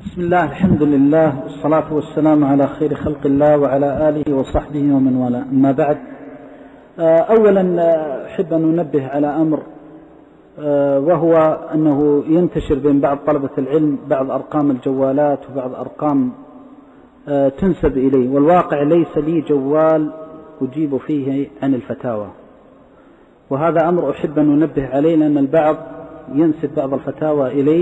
بسم الله، الحمد لله، والصلاة والسلام على خير خلق الله وعلى آله وصحبه ومن والاه. أما بعد، أولا أحب أن أنبه على أمر، وهو أنه ينتشر بين بعض طلبة العلم بعض أرقام الجوالات وبعض أرقام تنسب إليه، والواقع ليس لي جوال أجيب فيه عن الفتاوى، وهذا أمر أحب أن أنبه عليه، لأن البعض ينسب بعض الفتاوى إليه،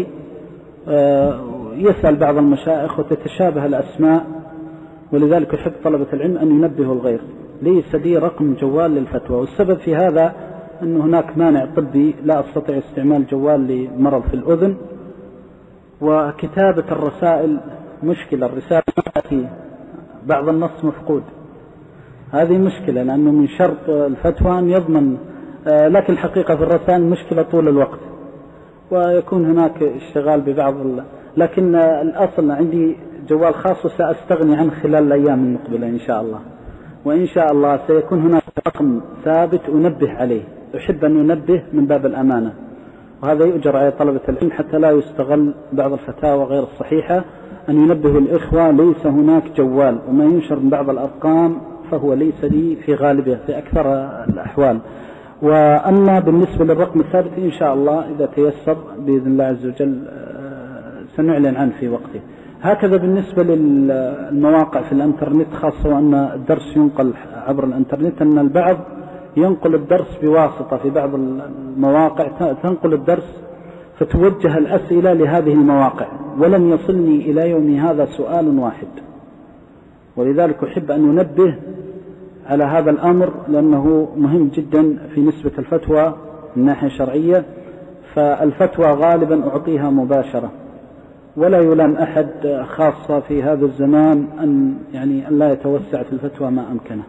يسأل بعض المشايخ وتتشابه الأسماء، ولذلك يحب طلبة العلم أن ينبهوا الغير. ليس لي رقم جوال للفتوى، والسبب في هذا أن هناك مانع طبي، لا أستطيع استعمال جوال لمرض في الأذن، وكتابة الرسائل مشكلة، الرسالة تأتي بعض النص مفقود، هذه مشكلة، لأنه من شرط الفتوى أن يضمن، لكن الحقيقة في الرسائل مشكلة طول الوقت، ويكون هناك اشتغال ببعض لكن الأصل عندي جوال خاص وسأستغني عنه خلال الأيام المقبلة إن شاء الله، وإن شاء الله سيكون هناك رقم ثابت أنبه عليه. أحب أن أنبه من باب الأمانة، وهذا يؤجر على طلبة العلم حتى لا يستغل بعض الفتاوى غير الصحيحة، أن ينبه الإخوة ليس هناك جوال، وما ينشر من بعض الأرقام فهو ليس لي في غالبه في أكثر الأحوال. وأما بالنسبة للرقم الثابت إن شاء الله إذا تيسر بإذن الله عز وجل سنعلن عنه في وقته. هكذا بالنسبة للمواقع في الانترنت، خاصة وأن الدرس ينقل عبر الانترنت، أن البعض ينقل الدرس بواسطة في بعض المواقع، تنقل الدرس فتوجه الأسئلة لهذه المواقع، ولم يصلني إلى يومي هذا سؤال واحد، ولذلك أحب أن أنبه على هذا الأمر، لأنه مهم جدا في نسبة الفتوى من ناحية شرعية. فالفتوى غالبا أعطيها مباشرة، ولا يلام أحد، خاصة في هذا الزمان، أن لا يتوسع في الفتوى ما أمكنه،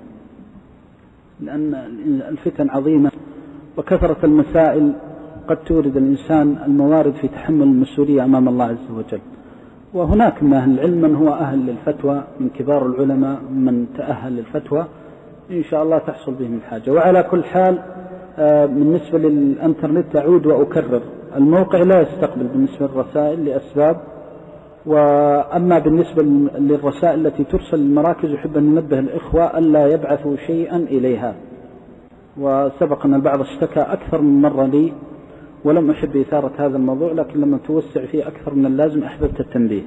لأن الفتن عظيمة، وكثرة المسائل قد تورد الإنسان الموارد في تحمل المسؤولية أمام الله عز وجل. وهناك من أهل العلم من هو أهل للفتوى من كبار العلماء من تأهل للفتوى، إن شاء الله تحصل بهم الحاجة. وعلى كل حال، بالنسبة للإنترنت أعود وأكرر، الموقع لا يستقبل بالنسبة للرسائل لأسباب، وأما بالنسبة للرسائل التي ترسل للمراكز يحب أن ننبه الإخوة ألا يبعثوا شيئا إليها. وسبق أن البعض اشتكى أكثر من مرة لي، ولم أحب إثارة هذا الموضوع، لكن لما توسع فيه أكثر من اللازم أحببت التنبيه.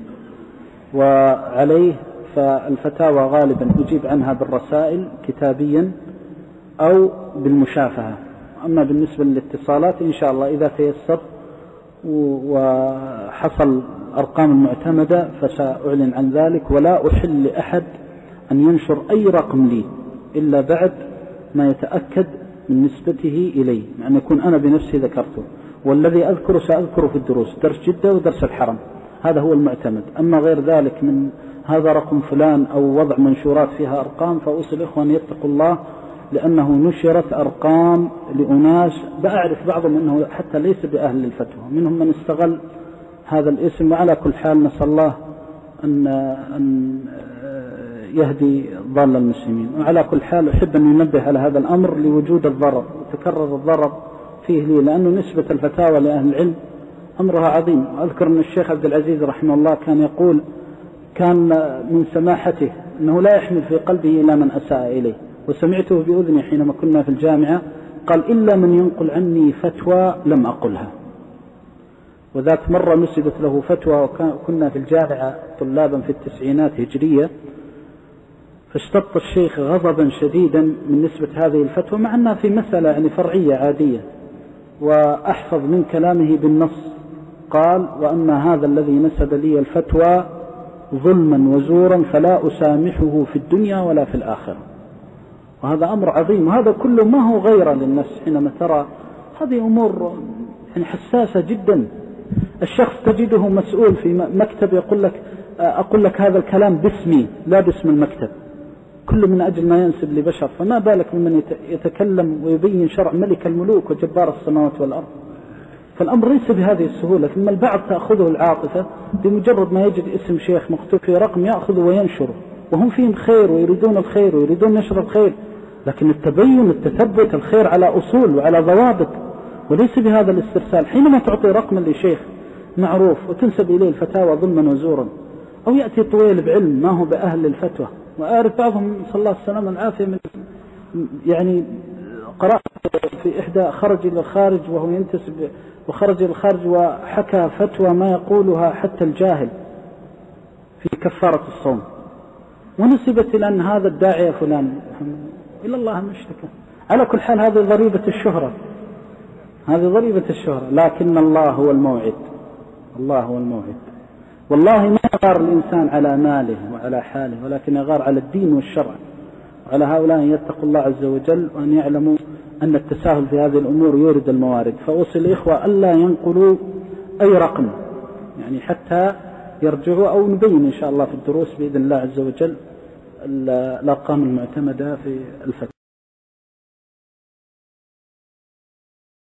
وعليه فالفتاوى غالبا أجيب عنها بالرسائل كتابيا أو بالمشافهة. أما بالنسبة للاتصالات إن شاء الله إذا تيسر وحصل أرقام المعتمدة فسأعلن عن ذلك، ولا أحل لأحد أن ينشر أي رقم لي إلا بعد ما يتأكد من نسبته إلي، يعني يكون أنا بنفسي ذكرته، والذي أذكره سأذكره في الدروس، درس جدة ودرس الحرم، هذا هو المعتمد. أما غير ذلك من هذا رقم فلان أو وضع منشورات فيها أرقام، فأوصي إخوان يتقوا الله، لأنه نشرت أرقام لأناس بأعرف بعضهم أنه حتى ليس بأهل للفتوى، منهم من استغل هذا الاسم. وعلى كل حال نسأل الله أن يهدي ضال المسلمين. وعلى كل حال أحب أن ينبه على هذا الأمر لوجود الضرر، وتكرر الضرر فيه لي، لأنه نسبة الفتاوى لأهل العلم أمرها عظيم. أذكر أن الشيخ عبد العزيز رحمه الله كان يقول، كان من سماحته أنه لا يحمل في قلبه إلا من أساء إليه، وسمعته بأذني حينما كنا في الجامعة قال: إلا من ينقل عني فتوى لم أقلها. وذات مرة نسبت له فتوى، وكنا في الجامعة طلابا في التسعينات هجرية، فاشتط الشيخ غضبا شديدا من نسبة هذه الفتوى، مع أنها في مسألة فرعية عادية، وأحفظ من كلامه بالنص، قال: وأما هذا الذي نسب لي الفتوى ظلما وزورا فلا أسامحه في الدنيا ولا في الآخرة. وهذا أمر عظيم، وهذا كله ما هو غير للنفس. حينما ترى هذه أمور حساسة جدا، الشخص تجده مسؤول في مكتب يقول لك: أقول لك هذا الكلام باسمي لا باسم المكتب، كل من أجل ما ينسب لبشر، فما بالك ممن يتكلم ويبين شرع ملك الملوك وجبار السماوات والأرض. فالأمر ليس بهذه السهولة. ثم البعض تأخذه العاطفة، بمجرد ما يجد اسم شيخ مكتوب في رقم يأخذه وينشره، وهم فيهم خير ويريدون الخير ويريدون نشر الخير، لكن التبين التثبت الخير على أصول وعلى ضوابط، وليس بهذا الاسترسال. حينما تعطي رقما لشيخ معروف وتنسب إليه الفتاوى ظلما وزورا، أو يأتي طويل بعلم ما هو بأهل الفتوى. وأعرف بعضهم صلى الله عليه وسلم العافية من يعني قرأت في إحدى خرج إلى الخارج وهو ينتسب وخرج إلى الخارج وحكى فتوى ما يقولها حتى الجاهل في كفارة الصوم، ونسبت إلى أن هذا الداعية فلان إلى الله المشتكى. على كل حال هذه ضريبة الشهرة، هذه ضريبة الشهرة، لكن الله هو الموعد، الله هو الموعد. والله ما يغار الإنسان على ماله وعلى حاله، ولكن يغار على الدين والشرع. وعلى هؤلاء أن يتقوا الله عز وجل وأن يعلموا أن التساهل في هذه الأمور يورد الموارد. فأوصي الإخوة ألا ينقلوا أي رقم يعني حتى يرجعوا، أو نبين إن شاء الله في الدروس بإذن الله عز وجل الأرقام المعتمدة في الفتوى.